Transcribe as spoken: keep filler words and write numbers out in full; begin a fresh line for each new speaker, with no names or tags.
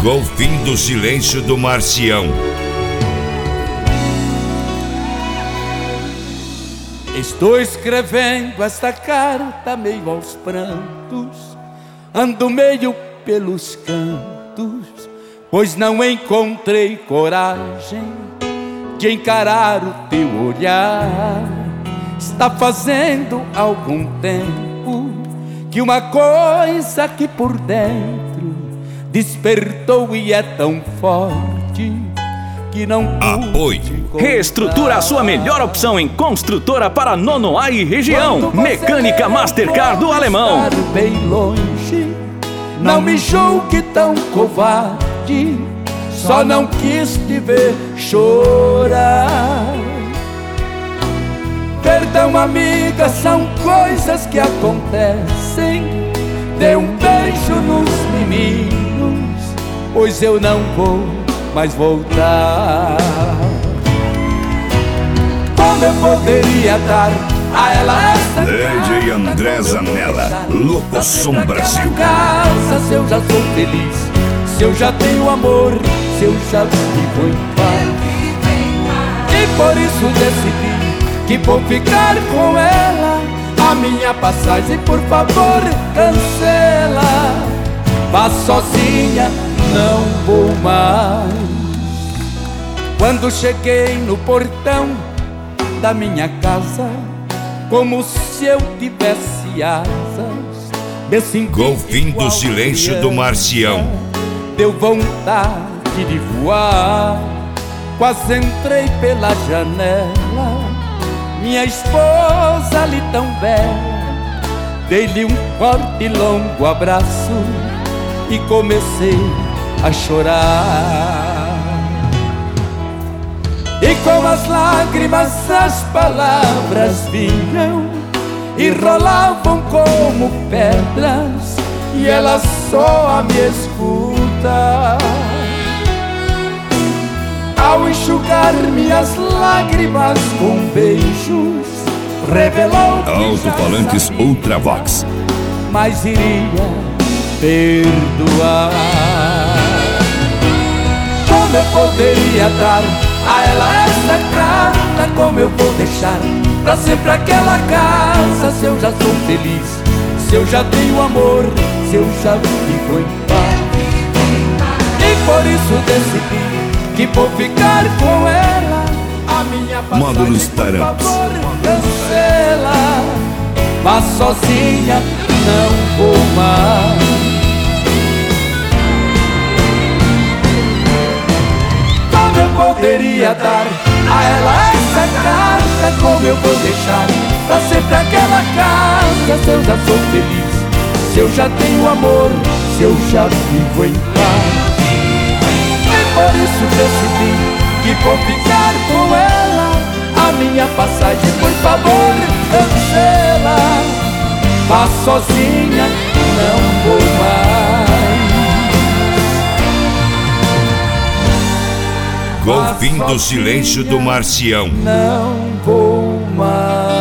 Golfinho do Silêncio do Marcião.
Estou escrevendo esta carta meio aos prantos, ando meio pelos cantos, pois não encontrei coragem de encarar o teu olhar. Está fazendo algum tempo que uma coisa aqui por dentro despertou e é tão forte que não
Apoio.
Reestrutura a sua melhor opção em construtora para Nonoá e região. Mecânica Mastercard do Alemão.
Bem longe, não me julgue tão covarde, só não quis te ver chorar. Perdão, amiga, são coisas que acontecem. Dê um beijo nos meninos, pois eu não vou mais voltar. Como eu poderia dar a ela essa
D J André Zanella, Locosom Brasil.
casa, se eu já sou feliz, se eu já tenho amor, se eu já vivo em paz. E por isso decidi que vou ficar com ela. A minha passagem, por favor, cancela. Vá sozinha, não vou mais. Quando cheguei no portão da minha casa, como se eu tivesse asas, me senti
Golfinho do
igual
Silêncio
criança.
do Marcião.
Deu vontade de voar, quase entrei pela janela. Minha esposa ali tão bela, dei-lhe um forte e longo abraço e comecei a chorar. E com as lágrimas as palavras vinham e rolavam como pedras, e ela só me escuta. Ao enxugar minhas lágrimas com beijos, revelou que
Alto-falantes Ultravox.
mas iria perdoar. Como eu poderia dar a ela essa carta? Como eu vou deixar pra sempre aquela casa? Se eu já sou feliz, se eu já tenho amor, se eu já vivo em paz. E por isso decidi que vou ficar com ela. A minha
Manda
passagem,
nos
por
tarantes.
favor, cancela. Vá sozinha, não vou mais. Como eu poderia dar a ela essa carta? Como eu vou deixar pra sempre aquela casa? Se eu já sou feliz, se eu já tenho amor, se eu já vivo em paz. Por isso decidi que vou ficar com ela. A minha passagem, por favor, cancela. Vá sozinha, não vou mais.
Golfinho do Silêncio do Marcião.
Não vou mais.